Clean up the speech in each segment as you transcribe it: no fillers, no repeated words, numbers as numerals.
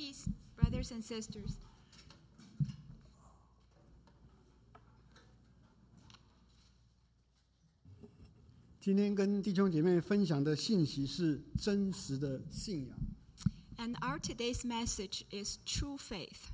Peace, brothers and sisters. 今天跟弟兄姐妹分享的信息是真实的信仰。 And our today's message is true faith.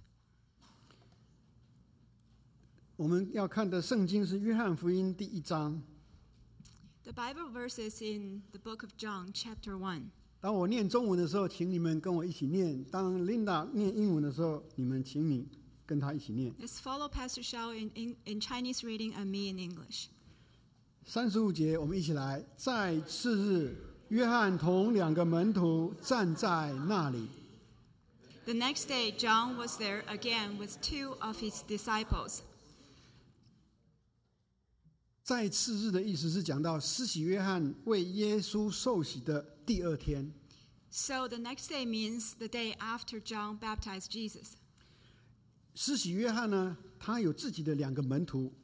我们要看的圣经是约翰福音第1章。 The Bible verse is in the book of John, chapter 1. 当我念中文的时候，请你们跟我一起念；当 Linda 念英文的时候，请你跟她一起念。 Let's follow Pastor Shao in Chinese reading and me in English. 35节，我们一起来。在次日，约翰同2个门徒站在那里。 The next day, John was there again with 2 of his disciples. 在次日的意思是讲到施洗约翰为耶稣受洗的第2天。 So the next day means the day after John baptized Jesus. 施洗约翰呢，他有自己的2个门徒。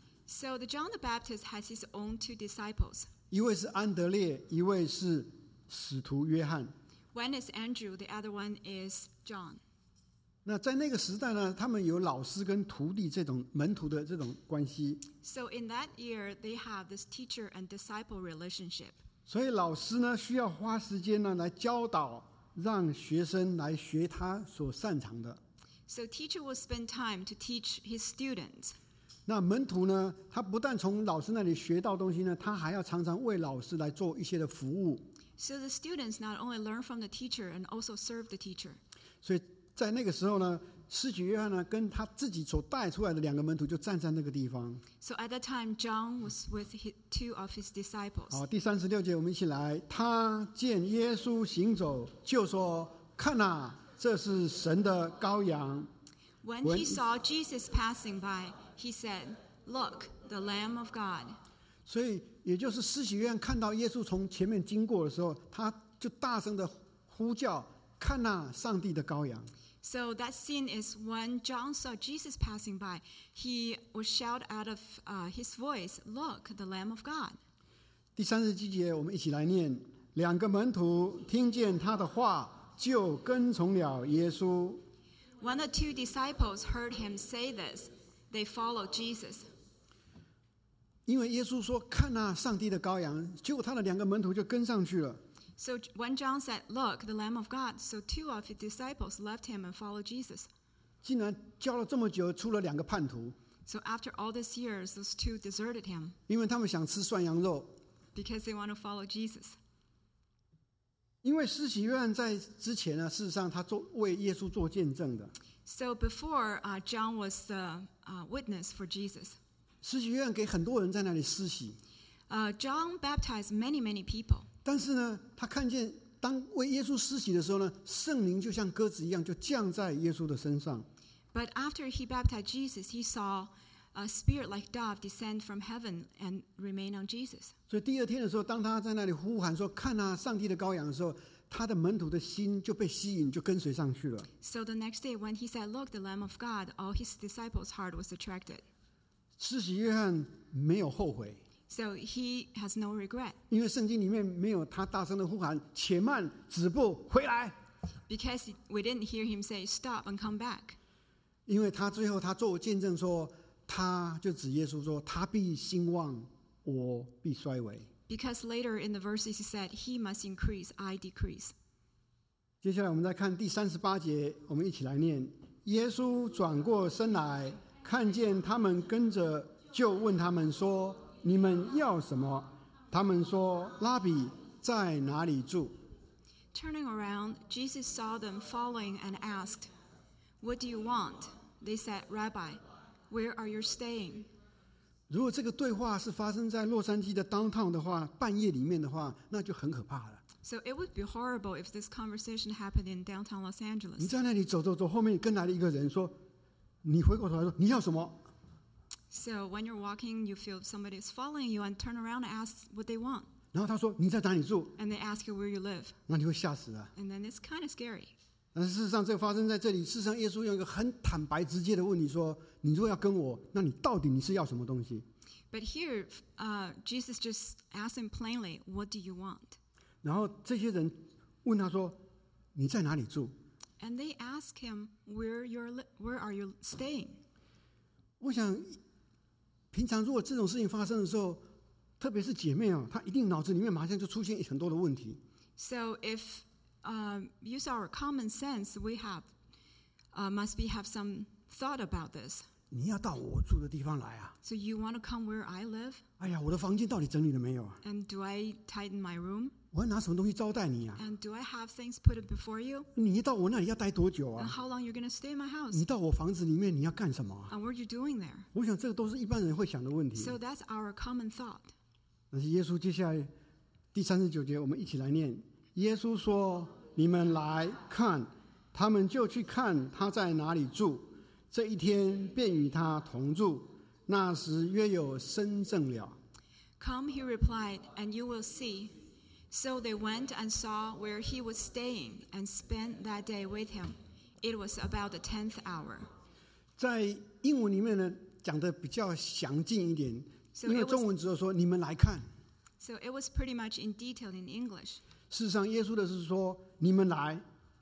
So the John the Baptist has his own 2 disciples. 一位是安德烈，一位是使徒约翰。 One is Andrew, the other one is John. 那在那个时代呢，他们有老师跟徒弟这种门徒的这种关系。 So in that year, they have this teacher and disciple relationship. 所以老师呢，需要花时间呢来教导，让学生来学他所擅长的。 So teacher will spend time to teach his students. 那门徒呢，他不但从老师那里学到东西呢，他还要常常为老师来做一些的服务。 So the students not only learn from the teacher and also serve the teacher. 所以在那个时候呢，施洗约翰呢，跟他自己所带出来的2个门徒就站在那个地方。 So at that time, John was with 2 of his disciples. 好，第36节，我们一起来。他见耶稣行走，就说：“看哪，这是神的羔羊。” When he saw Jesus passing by, he said, "Look, the Lamb of God." 所以，也就是施洗约翰看到耶稣从前面经过的时候，他就大声的呼叫：“看哪，上帝的羔羊！” So that scene is when John saw Jesus passing by, he would shout out of his voice, "Look, the Lamb of God." 第37节，我们一起来念：2个门徒听见他的话，就跟从了耶稣。 When the 2 disciples heard him say this, they followed Jesus. 因为耶稣说：“看哪，上帝的羔羊！”结果他的2个门徒就跟上去了。 So when John said, "Look, the Lamb of God," so 2 of his disciples left him and followed Jesus. 竟然教了这么久，出了2个叛徒。 So after all these years, those 2 deserted him 因为他们想吃涮羊肉。 because they want to follow Jesus. 因为施洗约翰在之前呢，事实上他为耶稣做见证的。 So before, John was the witness for Jesus. 施洗约翰给很多人在那里施洗。 John baptized many, many people. 但是呢，他看见当为耶稣施洗的时候呢，圣灵就像鸽子一样，就降在耶稣的身上。 But after he baptized Jesus, he saw a spirit like dove descend from heaven and remain on Jesus. 所以第2天的时候，当他在那里呼喊说：“看啊，上帝的羔羊”的时候，他的门徒的心就被吸引，就跟随上去了。 So the next day, when he said, "Look, the Lamb of God," all his disciples' heart was attracted. 施洗约翰没有后悔。 So he has no regret. 因为圣经里面没有他大声的呼喊：“且慢，止步，回来。” Because we didn't hear him say, "Stop and come back." 因为他最后他做见证说，他就指耶稣说：“他必兴旺，我必衰微。” Because later in the verses he said, "He must increase, I decrease." 接下来我们再看第38节，我们一起来念：耶稣转过身来，看见他们跟着，就问他们说：“你们要什么？”他们说：“拉比，在哪里住？” Turning around, Jesus saw them following and asked, "What do you want?" They said, "Rabbi, where are you staying?" 如果这个对话是发生在洛杉矶的 downtown 的话，半夜里面的话，那就很可怕了。 So it would be horrible if this conversation happened in downtown Los 你 Angeles. 在那里走，后面跟来了一个人说：“你回过头来说你要什么？” So when you're walking, you feel somebody is following you and turn around and ask what they want. 然后他说：“你在哪里住 And they ask you where you live. ？” 那你会吓死啊！ And then it's kind of scary. 但是事实上，这个发生在这里。事实上，耶稣用一个很坦白、直接的问题说：“你如果要跟我，那你到底是要什么东西？” But here, Jesus just asked him plainly, "What do you want?" 然后这些人问他说：“你在哪里住？” And they ask him, where are you staying? 我想，平常如果这种事情发生的时候，特别是姐妹啊，她一定脑子里面马上就出现很多的问题。 So if use our common sense, we must have some thought about this. 你要到我住的地方来啊！ So you want to come where I live? 哎呀，我的房间到底整理了没有啊？ And do I tighten my room? 我要拿什么东西招待你啊？ And do I have things put before you? 你到我那里要待多久 And 啊？ how long you're going to stay in my house? 你到我房子里面你要干什么啊？ And what are you doing there? 我想这个都是一般人会想的问题。 So that's our common thought. 但是耶稣接下来第39节，我们一起来念。耶稣说：“你们来看。”他们就去看他在哪里住。这一天便与他同住。那时约有申正了。 Come, he replied, and you will see. So they went and saw where he was staying and spent that day with him. It was about the 10th hour. 在英文里面呢，讲的比较详尽一点， So 因为 it was- 中文只有说你们来看。 So it was pretty much in detail in English. 事实上，耶稣的是说你们来，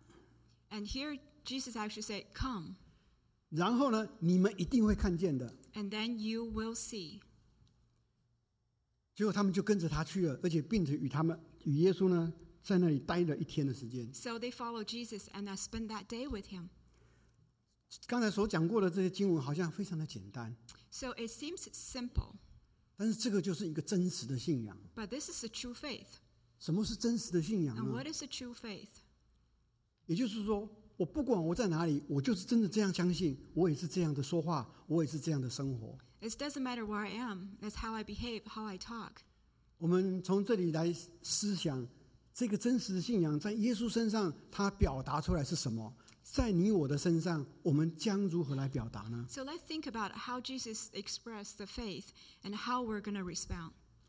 And here Jesus actually said, come, 然后呢，你们一定会看见的。 and then you will see. 结果他们就跟着他去了，而且并且与耶稣呢在那里待了一天的时间。 So they followed Jesus and I spent that day with him. 刚才所讲过的这些经文好像非常的简单， So it seems simple, 但是这个就是一个真实的信仰。 but this is a true faith. 什么是真实的信仰 And 呢？ what is a true faith? 也就是说，我不管我在哪里，我就是真的这样相信，我也是这样的说话，我也是这样的生活。 It doesn't matter where I am. That's how I behave, how I talk. 我们从这里来思想，这个真实的信仰在耶稣身上，他表达出来是什么？在你我的身上，我们将如何来表达呢？ So let's think about how Jesus expressed the faith and how we're going to respond.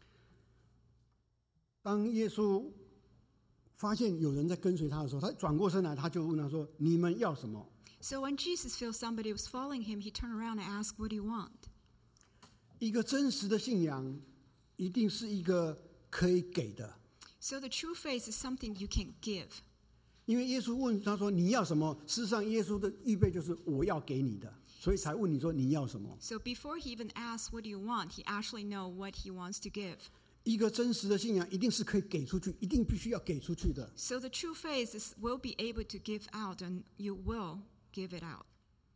当耶稣发现有人在跟随他的时候，他转过身来，他就问他说：“你们要什么？” So when Jesus felt somebody was following him, he turned around and asked, what do you want? 一个真实的信仰，一定是一个可以给的。 So the true faith is something you can give. 因为耶稣问他说：“你要什么？”事实上，耶稣的预备就是我要给你的，所以才问你说你要什么。 So before he even asked, what do you want? He actually know what he wants to give. 一个真实的信仰一定是可以给出去，一定必须要给出去的。 So the true faith will be able to give out and you will give it out.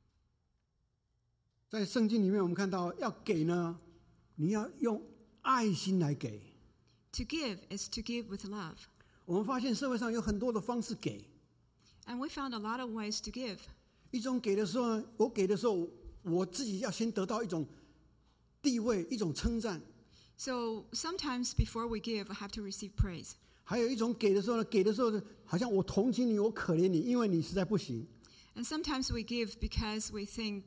在圣经里面，我们看到要给呢，你要用爱心来给。 To give is to give with love. 我们发现社会上有很多的方式给。 And we found a lot of ways to give. 一种给的时候呢，我给的时候，我自己要先得到一种地位，一种称赞。 So sometimes before we give, I have to receive praise. 还有一种给的时候呢，给的时候呢，好像我同情你，我可怜你，因为你实在不行。 And sometimes we give because we think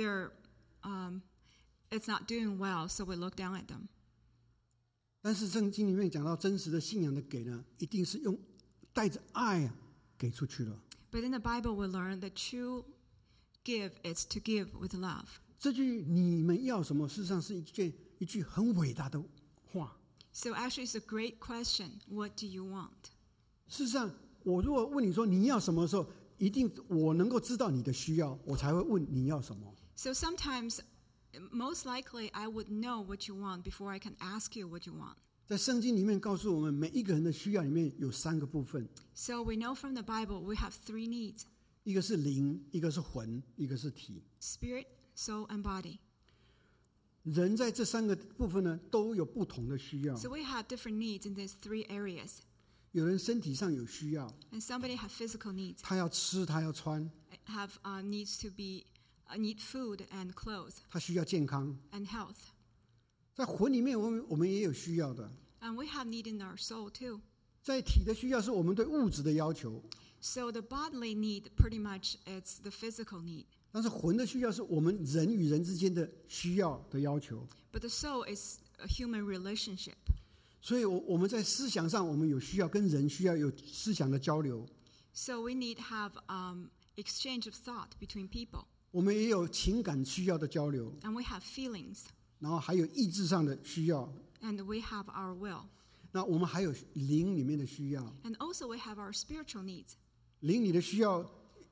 it's not doing well, so we look down at them. 但是圣经里面讲到真实的信仰的给呢，一定是用带着爱给出去了。 But in the Bible, we learn that true give is to give with love. 这句你们要什么，事实上是一句很伟大的话。 So actually, it's a great question. What do you want? 事实上，我如果问你说你要什么的时候，一定我能够知道你的需要，我才会问你要什么。 So sometimes, most likely, I would know what you want before I can ask you what you want. 在圣经里面告诉我们，每一个人的需要里面有3个部分， So we know from the Bible we have 3 needs: 一个是灵，一个是魂，一个是体。 spirit, soul, and body. 人在这3个部分呢，都有不同的需要。 So we have different needs in these 3 areas. 有人身体上有需要， And somebody have physical needs, 他要吃，他要穿， have needs to be need food and clothes 他需要健康。 and health. 在魂里面，我们也有需要的。 And we have need in our soul too. 在体的需要是我们对物质的要求， So the bodily need pretty much it's the physical need. 但是魂的需要是我们人与人之间的需要的要求。 But the soul is a human relationship. 所以我们在思想上，我们有需要跟人需要有思想的交流， So we need to have exchange of thought between people. 我们也有情感需要的交流， And we have feelings. 然后还有意志上的需要， And we have our will. 那我们还有灵里面的需要。 And also we have our spiritual needs. 灵里的需要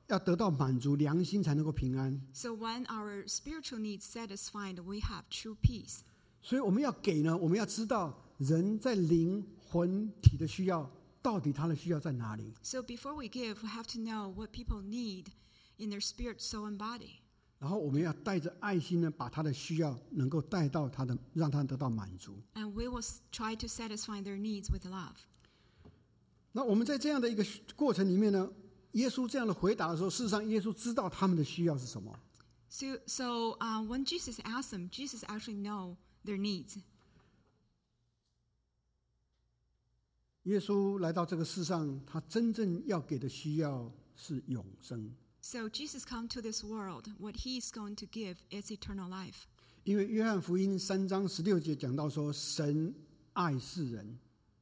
要得到满足，良心才能够平安。 So when our spiritual needs satisfied, we have true peace. 所以我们要给呢，我们要知道人在灵魂体的需要，到底他的需要在哪里。 So before we give, we have to know what people need in their spirit, soul, and body. 然后我们要带着爱心呢，把他的需要能够带到他的，让他得到满足。 And we will try to satisfy their needs with love. 那我们在这样的一个过程里面呢，耶稣这样的回答的时候，事实上耶稣知道他们的需要是什么。 So when Jesus asked them, Jesus actually know their needs. 耶稣来到这个世上，他真正要给的需要是永生。 So Jesus come to this world. What he is going to give is eternal life. 因为约翰福音3章16节讲到说，神爱世人，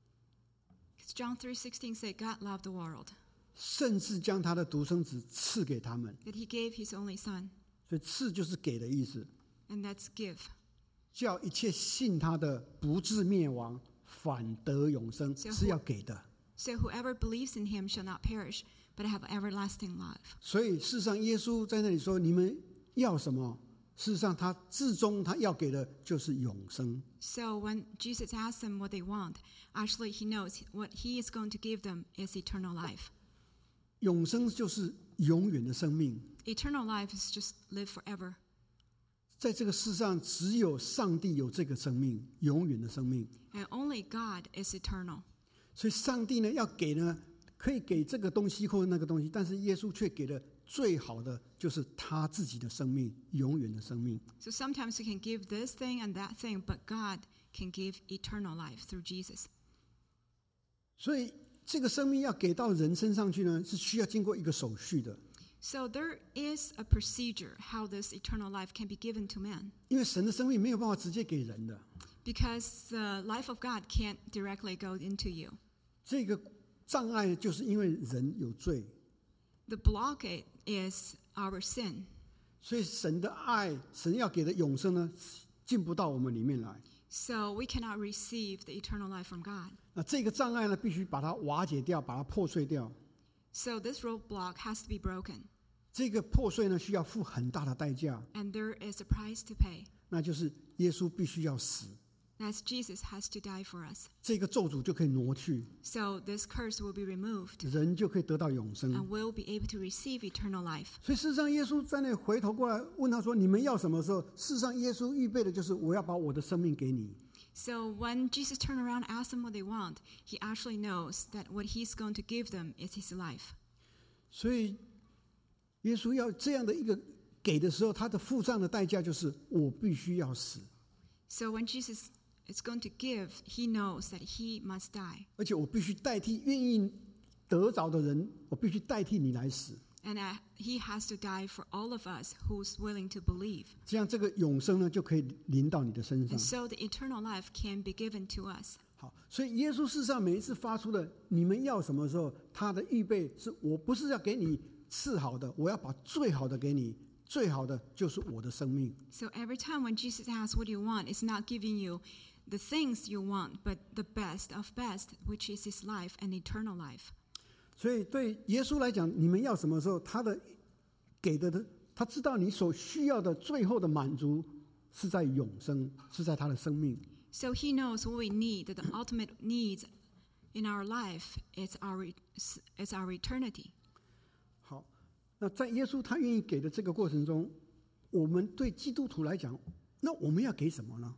Because John 3:16 say God loved the world, 甚至将他的独生子赐给他们。 that he gave his only son, 所以赐就是给的意思， and that's give. 叫一切信他的不至灭亡，反得永生，是要给的。 So whoever believes in him shall not perish, but have everlasting life. 所以事实上，耶稣在那里说：“你们要什么？”事实上，他至终他要给的就是永生。 So when Jesus asks them what they want, actually he knows what he is going to give them is eternal life. 永生就是永远的生命， Eternal life is just live forever. 在这个世上，只有上帝有这个生命，永远的生命。 And only God is eternal. 所以上帝呢，要给呢，可以给这个东西或那个东西，但是耶稣却给了最好的，就是他自己的生命，永远的生命。 So sometimes you can give this thing and that thing, but God can give eternal life through Jesus. 所以这个生命要给到人身上去呢，是需要经过一个手续的。 So there is a procedure how this eternal life can be given to man. 因为神的生命没有办法直接给人的， Because the life of God can't directly go into you. 这个障碍就是因为人有罪， The blockade is our sin. 所以神的爱，神要给的永生呢，进不到我们里面来。 So we cannot receive the eternal life from God. 那这个障碍呢，必须把它瓦解掉，把它破碎掉。 So this roadblock has to be broken. 这个破碎呢，需要付很大的代价， And there is a price to pay. 那就是耶稣必须要死， That's Jesus has to die for us. 这个咒诅就可以挪去， So this curse will be removed. 人就可以得到永生。 And we'll be able to receive eternal life. 所以事实上，耶稣在那回头过来问他说：“你们要什么？”时候，事实上耶稣预备的就是我要把我的生命给你。 So when Jesus turned around and asked them what they want, he actually knows that what he's going to give them is his life. 所以耶稣要这样的一个给的时候，他的付上的代价就是我必须要死， So when Jesus is going to give, he knows that he must die. 而且我必须代替愿意得着的人，我必须代替你来死， And he has to die for all of us who's willing to believe. 这样这个永生呢就可以临到你的身上 And。so the eternal life can be given to us. 好，所以耶稣事实上每一次发出的你们要什么时候，他的预备是我不是要给你次好的，我要把最好的给你，最好的就是我的生命。 So every time when Jesus asks what you want, it's not giving you the things you want, but the best of best, which is his life and eternal life. 所以对耶稣来讲，你们要什么时候，他的给的，他知道你所需要的最后的满足是在永生，是在他的生命。 So he knows what we need, that the ultimate needs in our life is our eternity. 好，那在耶稣他愿意给的这个过程中，我们对基督徒来讲，那我们要给什么呢？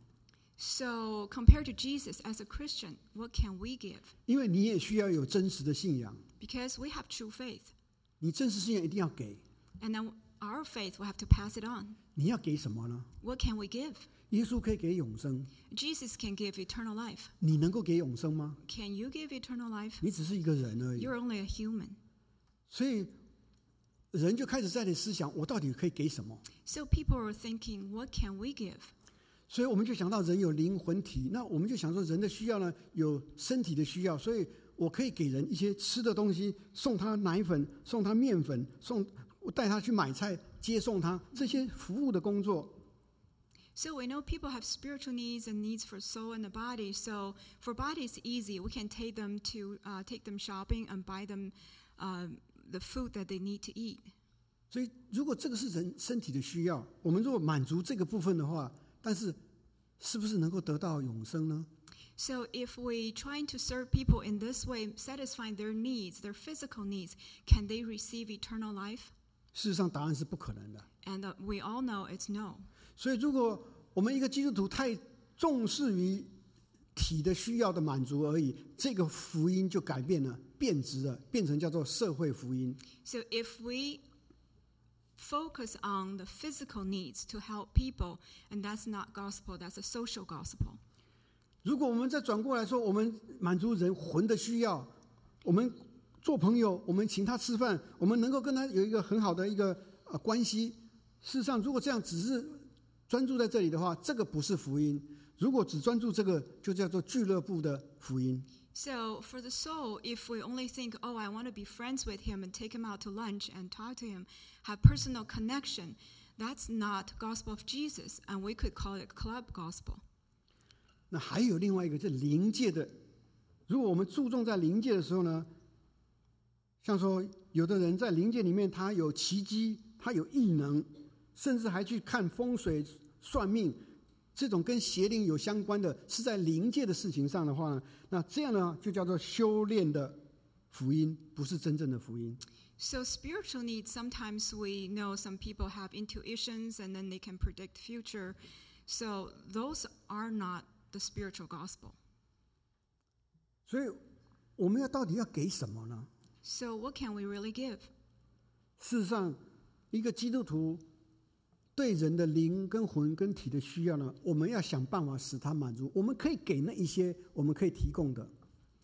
So compared to Jesus as a Christian, what can we give? 因为你也需要有真实的信仰， Because we have true faith. 你真实信仰一定要给。 And then our faith will have to pass it on. 你要给什么呢？ What can we give? 耶稣可以给永生， Jesus can give eternal life. 你能够给永生吗？ Can you give eternal life? 你只是一个人而已。 You're only a human. 所以人就开始在你思想，我到底可以给什么？ So people are thinking, what can we give? 所以我们就想到人有灵魂体，那我们就想说人的需要呢，有身体的需要，所以我可以给人一些吃的东西，送他奶粉，送他面粉，我带他去买菜，接送他，这些服务的工作。 So we know people have spiritual needs and needs for soul and the body. So for body, it's easy. We can take them shopping and buy them the food that they need to eat. 所以，如果这个是人身体的需要，我们如果满足这个部分的话，但是是不是能够得到永生呢？ So if we trying to serve people in this way, satisfying their needs, their physical needs, can they receive eternal life? 事实上，答案是不可能的。 And we all know it's no. 所以，如果我们一个基督徒太重视于体的需要的满足而已，这个福音就改变了，变质了，变成叫做社会福音。 So if we focus on the physical needs to help people, and that's not gospel, that's a social gospel. 如果我们再转过来说，我们满足人魂的需要，我们做朋友，我们请他吃饭，我们能够跟他有一个很好的一个关系。事实上，如果这样只是专注在这里的话，这个不是福音。如果只专注这个，就叫做俱乐部的福音。 So for the soul, if we only think, oh, I want to be friends with him and take him out to lunch and talk to him, have personal connection, that's not gospel of Jesus, and we could call it club gospel. 那还有另外一个，是灵界的。如果我们注重在灵界的时候呢，像说有的人在灵界里面，他有奇迹，他有异能，甚至还去看风水、算命，这种跟邪灵有相关的，是在灵界的事情上的话呢，那这样呢，就叫做修炼的福音，不是真正的福音。 So spiritual needs, sometimes we know some people have intuitions and then they can predict future. So those are not the spiritual gospel. 所以我们到底要给什么呢？ So what can we really give? 事实上，一个基督徒对人的灵跟魂跟体的需要呢，我们要想办法使他满足。我们可以给那一些我们可以提供的。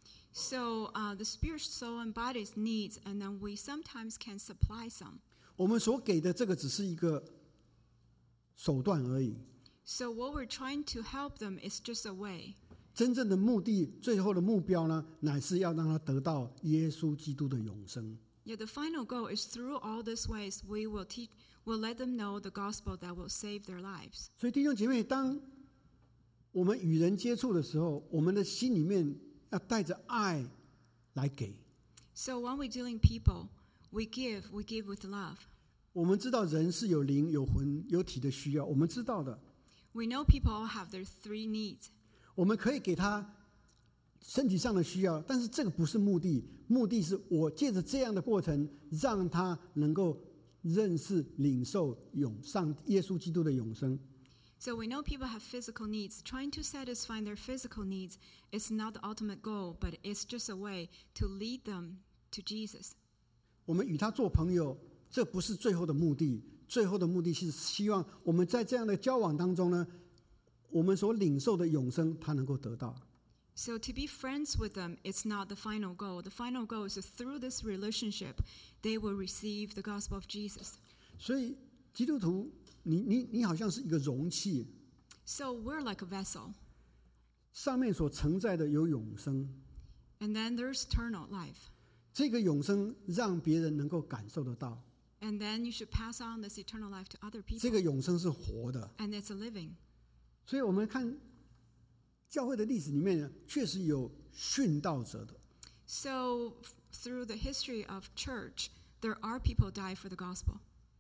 So the spirit, soul, and body's needs, and then we sometimes can supply some. 我们所给的这个只是一个手段而已。 So what we're trying to help them is just a way. 真正的目的，最后的目标呢，乃是要让他得到耶稣基督的永生。 Yeah, the final goal is through all these ways we will teach, we'll let them know the gospel that will save their lives. 所以弟兄姐妹，当我们与人接触的时候，我们的心里面要带着爱来给。 So when we're dealing people, we give with love. 我们知道人是有灵、有魂、有体的需要，我们知道的。 We know people all have their three needs. 我们可以给他身体上的需要，但是这个不是目的，目的是我借着这样的过程，让他能够认识、领受上耶稣基督的永生。 So we know people have physical needs. Trying to satisfy their physical needs is not the ultimate goal, but it's just a way to lead them to Jesus. 我们与他做朋友，这不是最后的目的，最后的目的是希望我们在这样的交往当中呢，我们所领受的永生，他能够得到。 So to be friends with them, it's not the final goal. The final goal is that through this relationship, they will receive the gospel of Jesus. 所以基督徒，你好像是一个容器， So we're like a vessel. 上面所承载的有永生， And then there's eternal life. 这个永生让别人能够感受得到， And then you should pass on this eternal life to other 这 people. 个永生是活的。 And it's a living. 所以我们看教会的历史里面呢，确实有殉道者的。 So through the history of church, there are people who die for the gospel.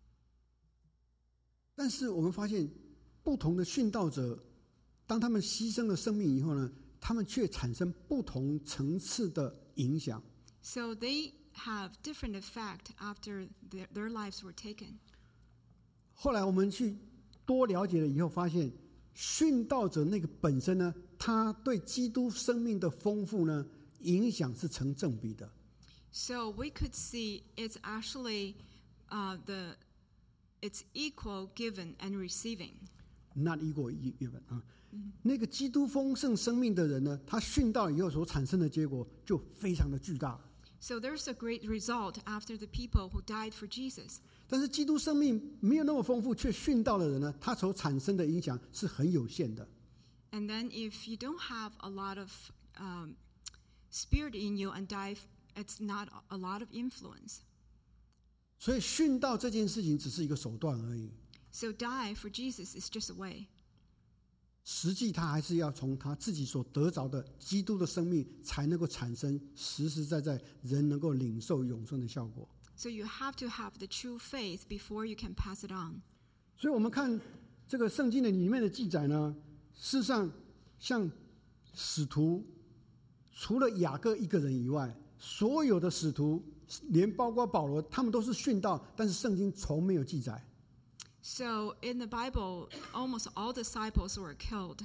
但是我们发现，不同的殉道者，当他们牺牲了生命以后呢，他们却产生不同层次的影响。 So they have different effect after their lives were taken. 后来我们去多了解了以后，发现殉道者那个本身呢，他对基督生命的丰富呢，影响是成正比的。 So we could see it's actually it's equal given and receiving. Not equal given 啊，那个基督丰盛生命的人呢，他殉道以后所产生的结果就非常的巨大。 So there's a great result after the people who died for Jesus. 但是基督生命没有那么丰富，却殉道的人呢，他所产生的影响是很有限的。 And then if you don't have a lot of spirit in you and die, it's not a lot of influence. 所以殉道这件事情只是一个手段而已， So die for Jesus is just a way. 实际他还是要从他自己所得着的基督的生命，才能够产生实实在在人能够领受永生的效果。 So you have to have the true faith before you can pass it on. 所以我们看这个圣经的里面的记载呢，事实上像使徒，除了雅各一个人以外，所有的使徒，连包括保罗，他们都是殉道，但是圣经从没有记载。 So in the Bible, almost all disciples were killed.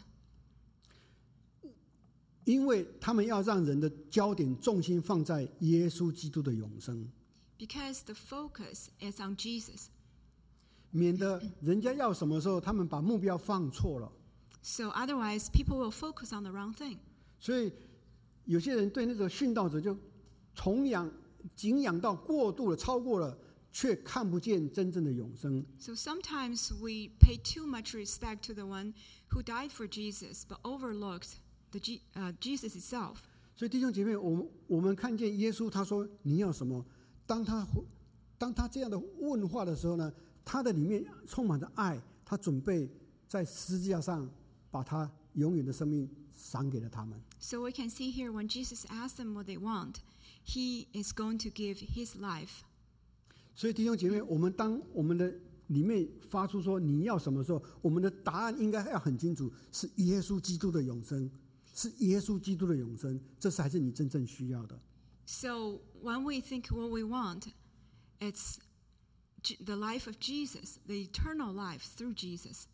因为他们要让人的焦点重心放在耶稣基督的永生， Because the focus is on Jesus. 免得人家要什么时候，他们把目标放错了。 So otherwise, people will focus on the wrong thing. 所以有些人对那个殉道者就敬仰到过度了，超过了，却看不见真正的永生。 So sometimes we pay too much respect to the one who died for Jesus, but overlooked Jesus itself. 所以弟兄姐妹，我们看见耶稣，他说你要什么？当他这样的问话的时候呢，他的里面充满着爱，他准备在十字架上把他永远的生命赏给了他们。 So we can see here when Jesus asked them what they want, he is going to give his life. 所以弟兄姐妹，当我们的里面发出说你要什么时候，我们的答案应该要很清楚，是耶稣基督的永生，是耶稣基督的永生，这才是你真正需要的。 So when we think what we want, it's the life of Jesus, the eternal life through Jesus.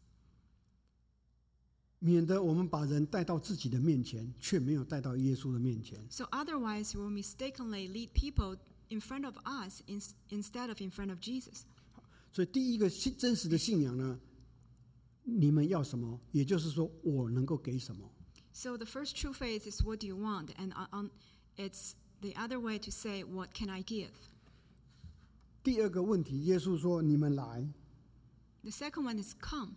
免得我们把人带到自己的面前，却没有带到耶稣的面前。 So otherwise, we will mistakenly lead people in front of us instead of in front of Jesus. 所以第一个真实的信仰呢，你们要什么？也就是说，我能够给什么。 So the first true faith is what do you want, and it's the other way to say what can I give. 第二个问题，耶稣说：“你们来。” The second one is come.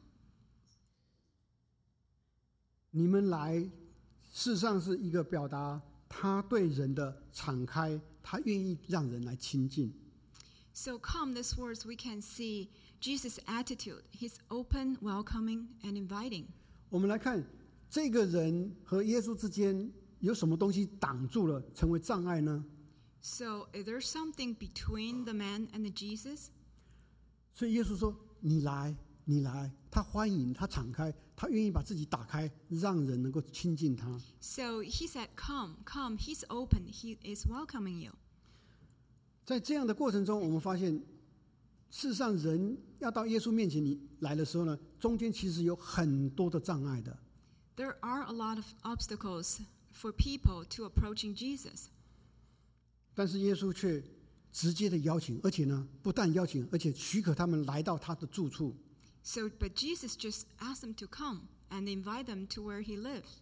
你们来，事实上是一个表达他对人的敞开，他愿意让人来亲近。 So come, these words we can see Jesus' attitude. He's open, welcoming, and inviting. 我们来看这个人和耶稣之间有什么东西挡住了，成为障碍呢？ So is there something between the man and the Jesus? 所以耶稣说：“你来，你来。”他欢迎，他敞开，他愿意把自己打开，让人能够亲近他。 So he said, come, come. He's open. He is welcoming you. 在这样的过程中，我们发现，事实上人要到耶稣面前来的时候呢，中间其实有很多的障碍的。 There are a lot of obstacles for people to approaching Jesus. 但是耶稣却直接的邀请，而且呢，不但邀请，而且许可他们来到他的住处。 So, but Jesus just asked them to come and invite them to where he lives.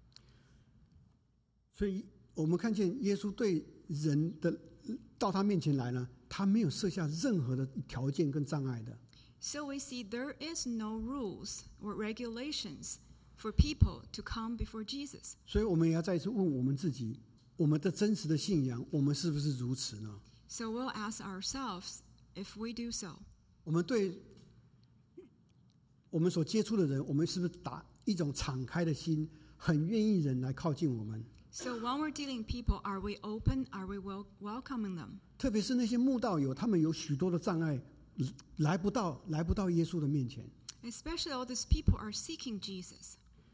所以我们看见耶稣对人的到他面前来呢，他没有设下任何的条件跟障碍的。 So we see there is no rules or regulations for people to come before Jesus. 所以我们也要再一次问我们自己，我们的真实的信仰，我们是不是如此呢？ So we'll ask ourselves if we do so. 我们对我们所接触的人，我们是不是打一种敞开的心，很愿意人来靠近我们？ So when we're dealing with people, are we open? Are we welcoming them? 特别是那些慕道友，他们有许多的障碍，来不到耶稣的面前。 Especially all these people are seeking Jesus.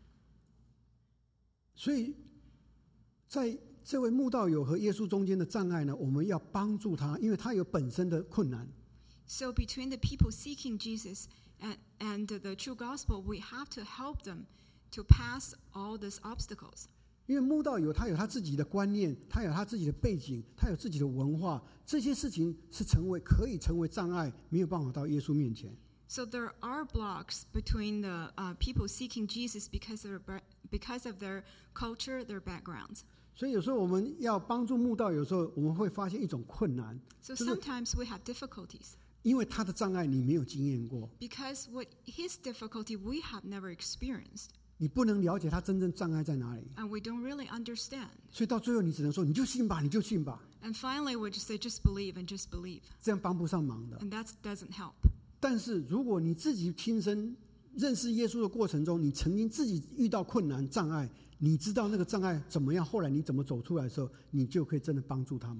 所以，在这位慕道友和耶稣中间的障碍呢，我们要帮助他，因为他有本身的困难。 So between the people seeking Jesus and the true gospel, we have to help them to pass all these obstacles. 因为慕道友他有他自己的观念，他有他自己的背景，他有自己的文化，这些事情是可以成为障碍，没有办法到耶稣面前。 So there are blocks between the people seeking Jesus because of their culture, their backgrounds. 所以有时候我们要帮助慕道，有时候我们会发现一种困难， So sometimes we have difficulties 因为他的障碍你没有经验过， because what his difficulty we have never experienced, 你不能了解他真正障碍在哪里， and we don't really understand. 所以到最后你只能说你就信吧，你就信吧， And finally, we just say, just believe and just believe. 这样帮不上忙的。 And that doesn't help. 但是如果你自己亲身认识耶稣的过程中，你曾经自己遇到困难障碍，你知道那个障碍怎么样，后来你怎么走出来的时候，你就可以真的帮助他们。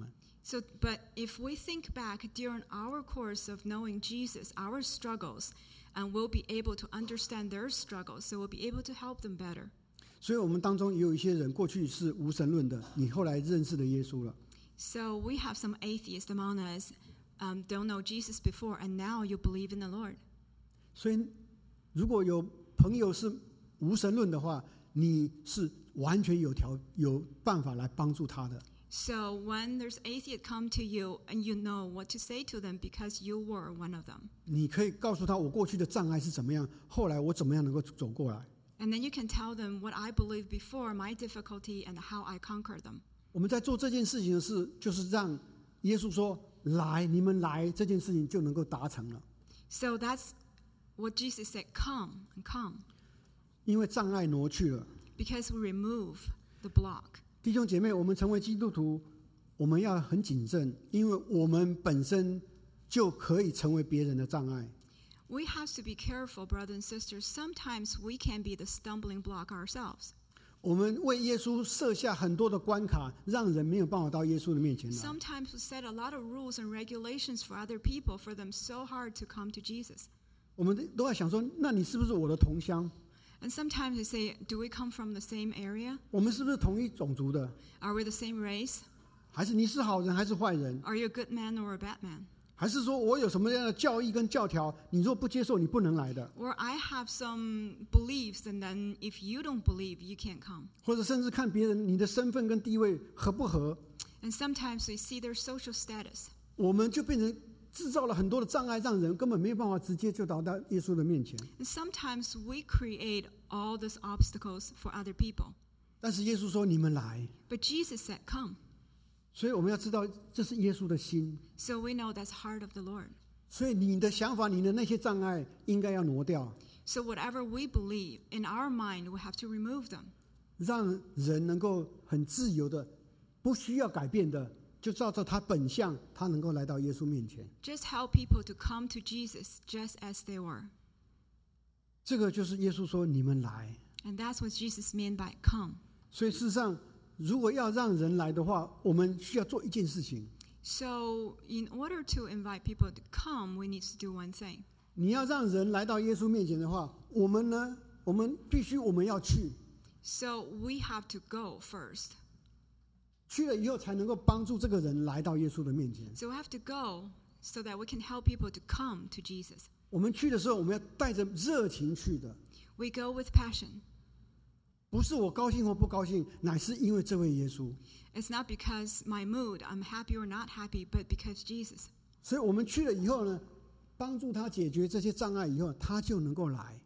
But if we think back during our course of knowing Jesus, our struggles, and we'll be able to understand their struggles, so we'll be able to help them better. 所以我们当中也有一些人过去是无神论的，你后来认识了耶稣了。 So we have some atheists among us, don't know Jesus before, and now you believe in the Lord. 所以如果有朋友是无神论的话，你是完全有办法来帮助他的。 So when there's atheists come to you and you know what to say to them because you were one of them. 你可以告诉他我过去的障碍是怎么样，后来我怎么样能够走过来。 And then you can tell them what I believed before, my difficulty, and how I conquered them. 我们在做这件事情的事，就是让耶稣说来，你们来，这件事情就能够达成了。 So that's what Jesus said, come and come. 因为障碍挪去了。 Because we remove the block. 弟兄姐妹，我们成为基督徒，我们要很谨慎，因为我们本身就可以成为别人的障碍。 We have to be careful, brothers and sisters. Sometimes we can be the stumbling block ourselves. 我们为耶稣设下很多的关卡，让人没有办法到耶稣的面前来。 Sometimes we set a lot of rules and regulations for other people, for them so hard to come to Jesus. 我们都在想说，那你是不是我的同乡？ And sometimes they say, do we come from the same area? 我们是不是同一种族的？ Are we the same race? 还是你是好人还是坏人？ Are you a good man or a bad man? 还是说我有什么样的教义跟教条，你若不接受，你不能来的？ Or I have some beliefs, and then if you don't believe, you can't come. 或者甚至看别人你的身份跟地位合不合， And sometimes we see their social status. 我们就变成制造了很多的障碍，让人根本没有办法直接就到耶稣的面前。 And sometimes we create all these obstacles for other people. 但是耶稣说：“你们来。” But Jesus said, come. 所以我们要知道，这是耶稣的心。 So we know that's heart of the Lord. 所以你的想法，你的那些障碍，应该要挪掉， So whatever we believe in our mind, we have to remove them. 让人能够很自由的，不需要改变的，就照着他本相，他能够来到耶稣面前。 Just help people to come to Jesus just as they were. 这个就是耶稣说：“你们来。” And that's what Jesus meant by come. 所以事实上，如果要让人来的话，我们需要做一件事情。 So in order to invite people to come, we need to do one thing. 你要让人来到耶稣面前的话，我们呢？我们要去， So we have to go first. 去了以后才能够帮助这个人来到耶稣的面前。 So we have to go so that we can help people to come to Jesus. 我们去的时候，我们要带着热情去的， We go with passion. 不是我高兴或不高兴，乃是因为这位耶稣。 It's not because my mood, I'm happy or not happy, but because Jesus. 所以我们去了以后呢，帮助他解决这些障碍以后，他就能够来。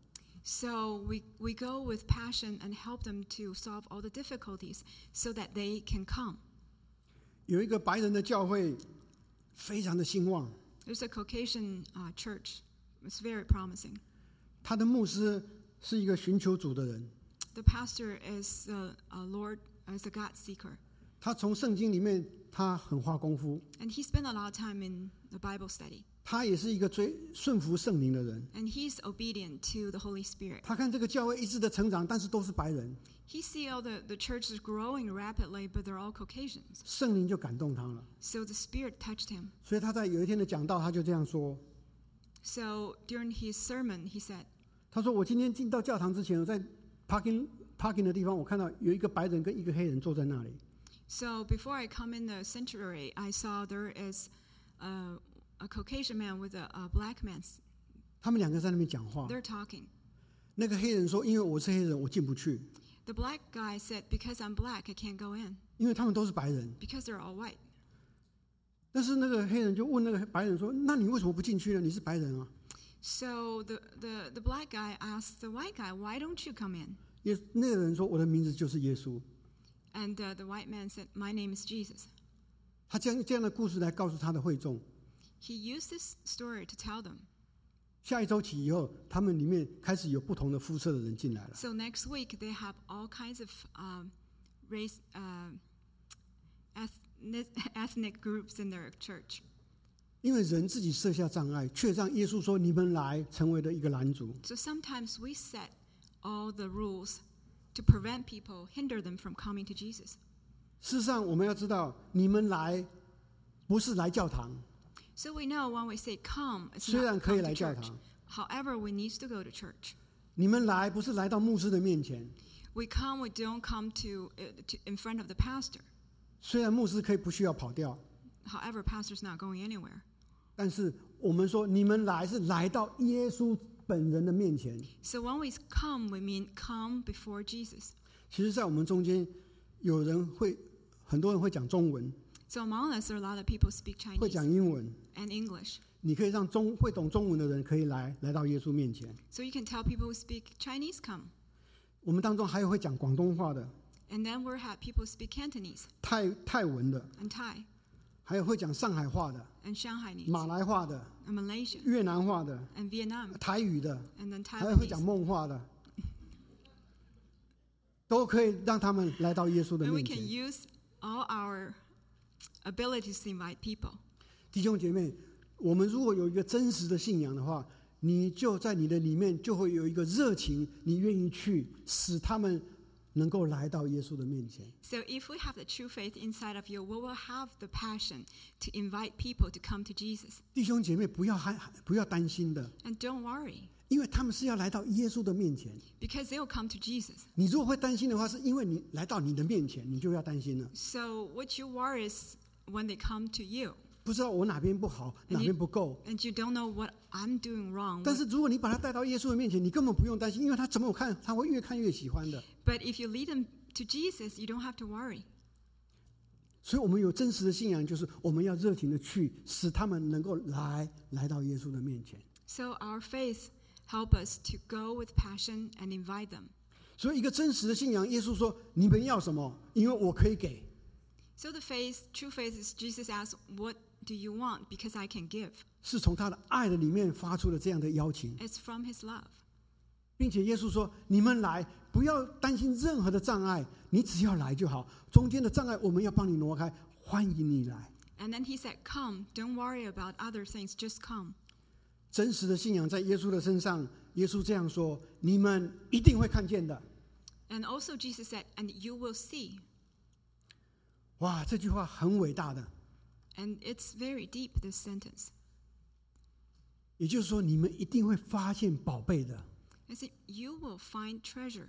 So we go with passion and help them to solve all the difficulties so that they can come. 有一个白人的教会，非常的兴旺。 There's a Caucasian church. It's very promising. 他的牧师是一个寻求主的人， The pastor is a Lord, is a God seeker. 他从圣经里面他很花功夫， And he spent a lot of time in the Bible study. 他也是一个顺服圣灵的人。 And he's obedient to the Holy Spirit. 他看这个教会一直的成长，但是都是白人， He see all the churches growing rapidly, but they're all Caucasians. 圣灵就感动他了。 So the Spirit touched him. 所以他在有一天的讲道，他就这样说： So during his sermon, he said, 他说我今天进到教堂之前，我在 parking 的地方，我看到有一个白人跟一个黑人坐在那里。 So before I come in the sanctuary, I saw there is a Caucasian man with a black man. 他们两个在那边讲话。 They're talking. 那个黑人说：“因为我是黑人，我进不去。 The black guy said, because I'm black, I can't go in. 因为他们都是白人。 Because they're all white. 但是那个黑人就问那个白人说：“那你为什么不进去呢？你是白人啊。” So the black guy asked the white guy, why don't you come in? 那个人说：“我的名字就是耶稣。” And the white man said, my name is Jesus. 他将这样的故事来告诉他的会众。 He used this story to tell them. 下一周起以后，他们里面开始有不同的肤色的人进来了。 So next week, they have all kinds of race, ethnic groups in their church. 因为人自己设下障碍，却让耶稣说：“你们来，成为了一个拦阻。” So sometimes we set all the rules to prevent people, hinder them from coming to Jesus. 事实上，我们要知道，你们来不是来教堂。 So we know when we say come, it's 虽然 not 可以 come 来 to 教 church. 堂， However, we need to go to church. 你们来不是来到牧师的面前。 We don't come to in front of the pastor. 虽然牧师可以不需要跑掉， However, pastor's not going anywhere. 但是我们说你们来是来到耶稣本人的面前。 So when we come, we mean come before Jesus. 其实在我们中间很多人会讲中文， So among us, there are a lot of people speak 会 Chinese 讲英文， and English. 你可以让会懂中文的人可以来到耶稣面前。 So you can tell people who speak Chinese come. 我们当中还有会讲广东话的， And then we have people who speak Cantonese 泰文的， and Thai 还有会讲上海话的， and Shanghainese 马来话的， and Malaysian 越南话的， and Vietnam 台语的， and then 还有会讲 Taiwanese. 梦话的，都可以让他们来到耶稣的 And we 面 can 前。 use all our abilities to invite people. 弟兄姐妹，我们如果有一个真实的信仰的话，你就在你的里面就会有一个热情，你愿意去使他们能够来到耶稣的面前。 So if we have the true faith inside of you, we will have the passion to invite people to come to Jesus. 弟兄姐妹，不要担心的， And don't worry, 因为他们是要来到耶稣的面前。 because they will come to Jesus. 你如果会担心的话，是因为你来到你的面前，你就要担心了。 So what you worry is when they come to you, 不知道我哪边不好，哪边不够。 and you don't know what I'm doing wrong. 但是如果你把他带到耶稣的面前，你根本不用担心，因为他怎么看，他会越看越喜欢的。 But if you lead them to Jesus, you don't have to worry. 所以我们有真实的信仰，就是我们要热情的去，使他们能够来到耶稣的面前。 So our faith help us to go with passion and invite them. 所以一个真实的信仰，耶稣说：“你们要什么？因为我可以给。” So the true faith is Jesus asks, "What do you want? Because I can give." 是从他的爱的里面发出了这样的邀请， It's from His love. 并且耶稣说：“你们来，不要担心任何的障碍，你只要来就好。中间的障碍我们要帮你挪开，欢迎你来。” And then He said, "Come, don't worry about other things, just come." 真实的信仰在耶稣的身上，耶稣这样说：“你们一定会看见的。” And also Jesus said, "And you will see." 哇，这句话很伟大的。 And it's very deep, this sentence. 也就是说，你们一定会发现宝贝的。 I said, "You will find treasure."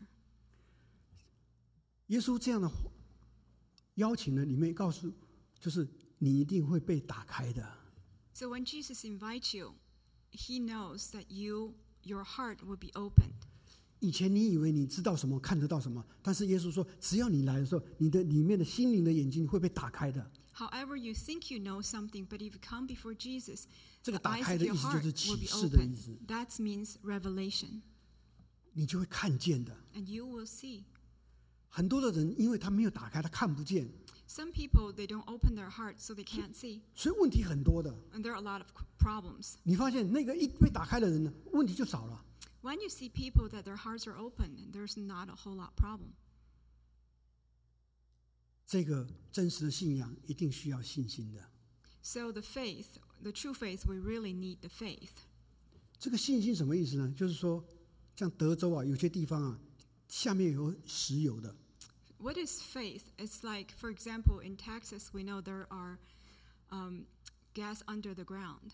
耶稣这样的邀请呢，里面告诉，就是你一定会被打开的。 So when Jesus invites you, He knows that your heart will be opened. 以前你以为你知道什么，看得到什么，但是耶稣说，只要你来的时候，你的里面的心灵的眼睛会被打开的。 However, you think you know something, but if you come before Jesus, 这个 the 打 eyes 开 of 的意 your 思就 heart 是 will 启 be 示的意 open. 思， That means revelation. 你就会看见的。 And you will see. 很多的人因为他没有打开，他看不见， Some people, they don't open their heart, so they can't see. 所以问题很多的。 And there are a lot of problems. 你发现那个一被打开的人呢，问题就少了。 When you see people that their hearts are open, there's not a whole lot problem. 这个真实的信仰一定需要信心的。 So the true faith, we really need the faith. 这个信心什么意思呢？就是说，像德州啊，有些地方啊，下面有石油的。 What is faith? It's like, for example, in Texas, we know there are gas under the ground.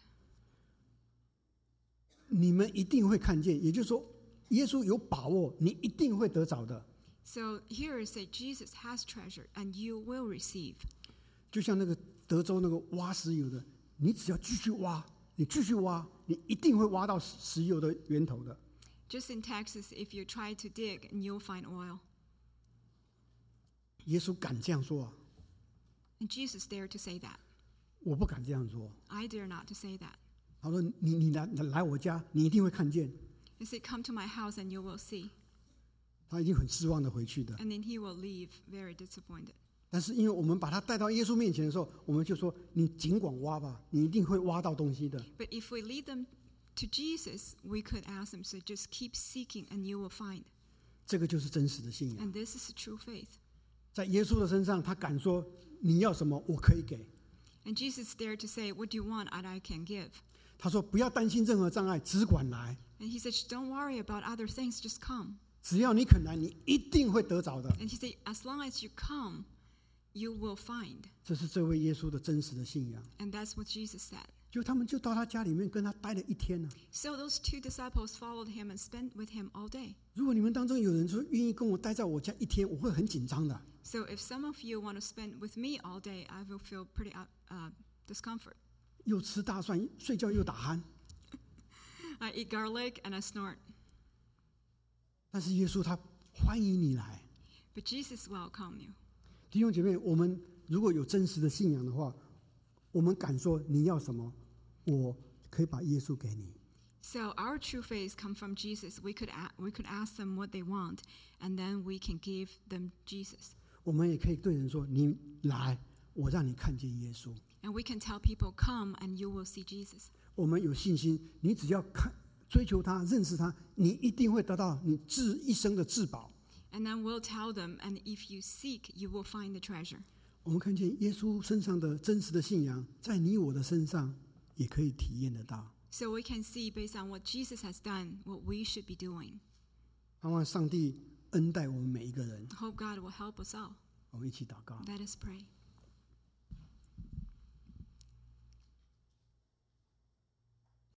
你们一定会看见，也就是说，耶稣有把握，你一定会得着的。 So here is that Jesus has treasure, and you will receive. 就像那个德州那个挖石油的，你只要继续挖，你继续挖，你一定会挖到石油的源头的。 Just in Texas, if you try to dig, and you'll find oil. 耶稣敢这样说啊， And Jesus dared to say that. 我不敢这样说。 I dare not to say that. 他说：“你来我家，你一定会看见。” He said, "Come to my house, and you will see." 他已经很失望的回去的。 And then he will leave very disappointed. 但是因为我们把他带到耶稣面前的时候，我们就说：“你尽管挖吧，你一定会挖到东西的。” But if we lead them to Jesus, we could ask them, so just keep seeking, and you will find. 这个就是真实的信仰。 And this is the true faith. 在耶稣的身上，他敢说：“你要什么，我可以给。” And Jesus dared to say, "What do you want, and I can give." 他说：“不要担心任何障碍，只管来。 And he said, "Don't worry about other things, just come." 只要你肯来，你一定会得着的。” And he said, "As long as you come, you will find. 这是这位耶稣的真实的信仰。 And that's what Jesus said. 就他们就到他家里面跟他待了一天呢。 So those 2 disciples followed him and spent with him all day. 如果你们当中有人说愿意跟我待在我家一天，我会很紧张的。 So if some of you want to spend with me all day, I will feel pretty discomfort. 又吃大蒜，睡觉又打鼾。 I eat garlic and I snort. 但是耶稣他欢迎你来。 But Jesus welcomed you. 弟兄姐妹，我们如果有真实的信仰的话，我们敢说你要什么，我可以把耶稣给你。 So our true faith comes from Jesus. We could ask them what they want, and then we can give them Jesus. 我们也可以对人说：“你来，我让你看见耶稣。” And we can tell people, come and you will see Jesus. 我们有信心，你只要追求他、认识他，你一定会得到你一生的至宝。 And then we'll tell them, and if you seek, you will find the treasure. 我们看见耶稣身上的真实的信仰，在你我的身上也可以体验得到。 So we can see, based on what Jesus has done, what we should be doing. 盼望上帝恩待我们每一个人。 I hope God will help us all. 我们一起祷告。 Let us pray.